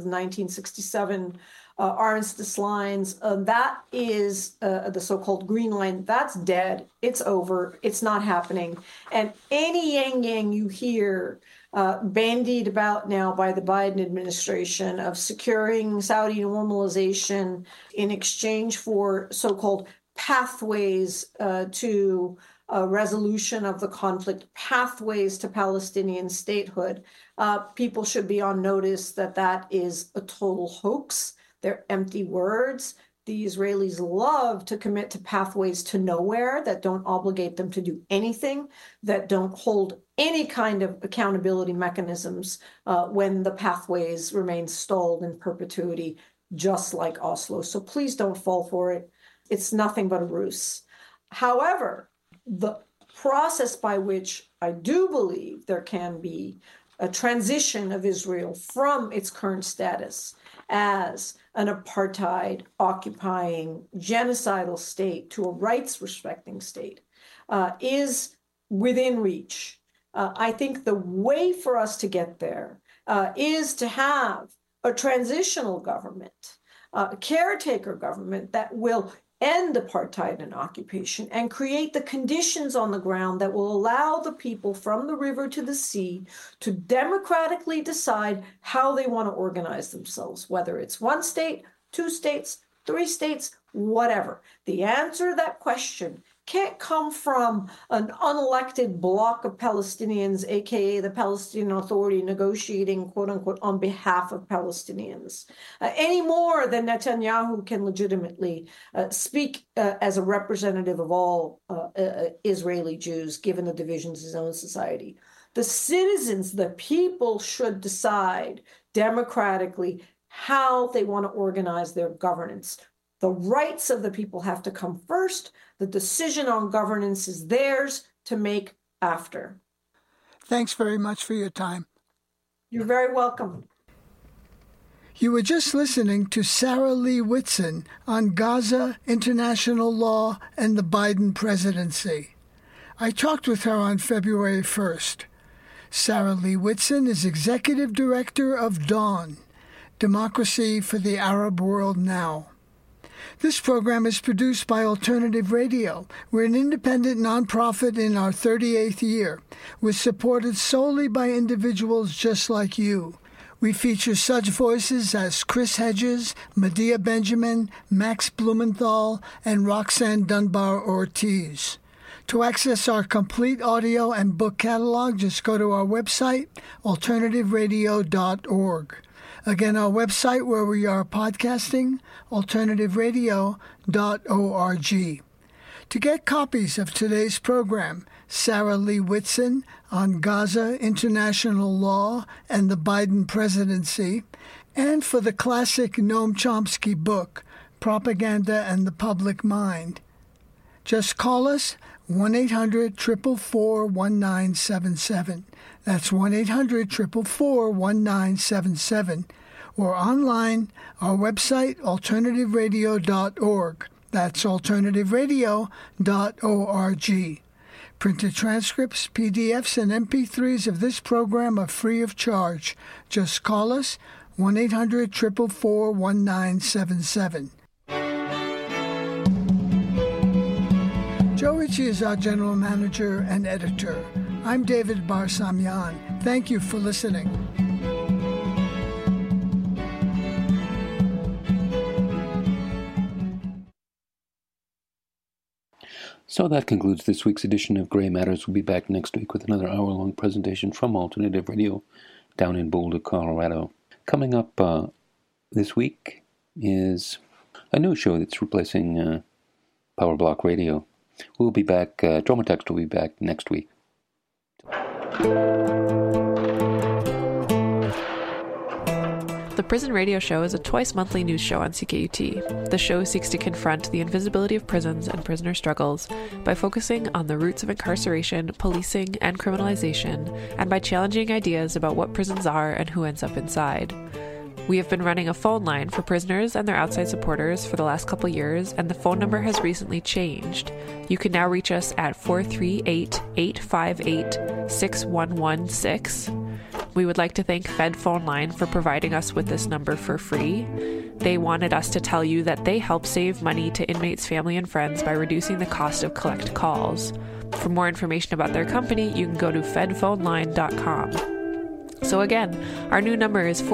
1967 Armistice lines, that is the so-called Green Line. That's dead. It's over. It's not happening. And any yang you hear bandied about now by the Biden administration of securing Saudi normalization in exchange for so-called pathways to resolution of the conflict, pathways to Palestinian statehood, people should be on notice that that is a total hoax. They're empty words. The Israelis love to commit to pathways to nowhere that don't obligate them to do anything, that don't hold any kind of accountability mechanisms when the pathways remain stalled in perpetuity, just like Oslo. So please don't fall for it. It's nothing but a ruse. However, the process by which I do believe there can be a transition of Israel from its current status as an apartheid, occupying, genocidal state to a rights-respecting state is within reach. I think the way for us to get there is to have a transitional government, a caretaker government that will end apartheid and occupation and create the conditions on the ground that will allow the people from the river to the sea to democratically decide how they want to organize themselves, whether it's one state, two states, three states, whatever. The answer to that question can't come from an unelected bloc of Palestinians, aka the Palestinian Authority, negotiating, quote unquote, on behalf of Palestinians, any more than Netanyahu can legitimately speak as a representative of all Israeli Jews, given the divisions in his own society. The citizens, the people, should decide democratically how they want to organize their governance. The rights of the people have to come first. The decision on governance is theirs to make after. Thanks very much for your time. You're very welcome. You were just listening to Sarah Lee Whitson on Gaza, international law, and the Biden presidency. I talked with her on February 1st. Sarah Lee Whitson is executive director of DAWN, Democracy for the Arab World Now. This program is produced by Alternative Radio. We're an independent nonprofit in our 38th year. We're supported solely by individuals just like you. We feature such voices as Chris Hedges, Medea Benjamin, Max Blumenthal, and Roxanne Dunbar-Ortiz. To access our complete audio and book catalog, just go to our website, alternativeradio.org. Again, our website where we are podcasting, alternativeradio.org. To get copies of today's program, Sarah Lee Whitson on Gaza, international law, and the Biden presidency, and for the classic Noam Chomsky book, Propaganda and the Public Mind, just call us 1-800-444-1977. That's 1-800-444-1977. Or online, our website, alternativeradio.org. That's alternativeradio.org. Printed transcripts, PDFs, and MP3s of this program are free of charge. Just call us, 1-800-444-1977. Joe Ritchie is our general manager and editor. I'm David Barsamian. Thank you for listening. So that concludes this week's edition of Grey Matters. We'll be back next week with another hour-long presentation from Alternative Radio down in Boulder, Colorado. Coming up this week is a new show that's replacing Power Block Radio. We'll be back, Drama Text will be back next week. The Prison Radio Show is a twice-monthly news show on CKUT. The show seeks to confront the invisibility of prisons and prisoner struggles by focusing on the roots of incarceration, policing, and criminalization, and by challenging ideas about what prisons are and who ends up inside. We have been running a phone line for prisoners and their outside supporters for the last couple years, and the phone number has recently changed. You can now reach us at 438-858-6116. We would like to thank Fed Phone Line for providing us with this number for free. They wanted us to tell you that they help save money to inmates' family and friends by reducing the cost of collect calls. For more information about their company, you can go to fedphoneline.com. So again, our new number is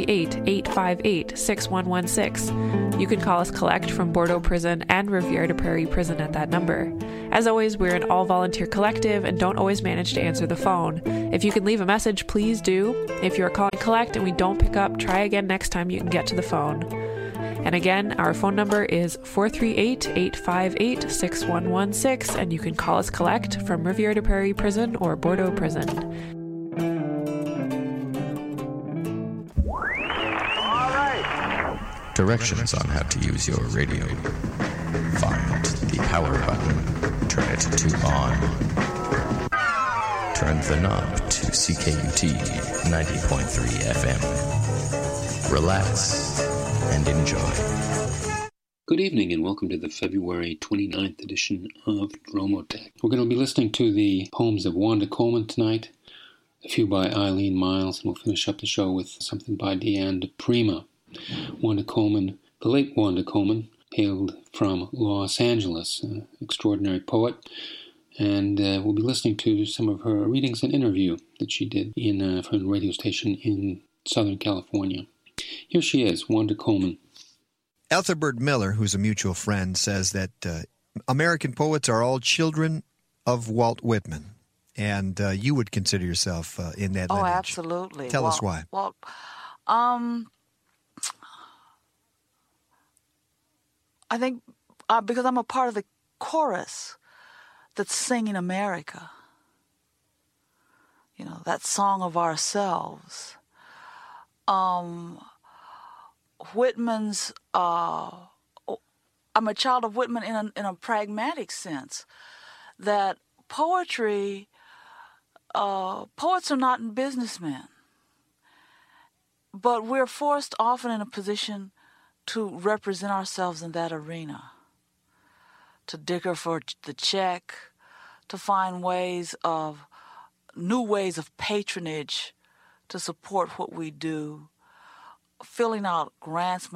438-858-6116. You can call us collect from Bordeaux Prison and Rivière de Prairie Prison at that number. As always, we're an all-volunteer collective and don't always manage to answer the phone. If you can leave a message, please do. If you're calling collect and we don't pick up, try again next time you can get to the phone. And again, our phone number is 438-858-6116, and you can call us collect from Rivière de Prairie Prison or Bordeaux Prison. Directions on how to use your radio. Find the power button. Turn it to on. Turn the knob to CKUT 90.3 FM. Relax and enjoy. Good evening and welcome to the February 29th edition of Dromotech. We're going to be listening to the poems of Wanda Coleman tonight, a few by Eileen Miles, and we'll finish up the show with something by Deanne DePrima. Wanda Coleman, the late Wanda Coleman, hailed from Los Angeles, an extraordinary poet, and we'll be listening to some of her readings and interview that she did for a radio station in Southern California. Here she is, Wanda Coleman. Ethelbert Miller, who's a mutual friend, says that American poets are all children of Walt Whitman, and you would consider yourself in that lineage. Oh, absolutely. Tell us why. Well, I think because I'm a part of the chorus that's singing America. You know, that song of ourselves. Whitman's, I'm a child of Whitman in a pragmatic sense, that poetry, poets are not businessmen, but we're forced often in a position to represent ourselves in that arena, to dicker for the check, to find new ways of patronage to support what we do, filling out grants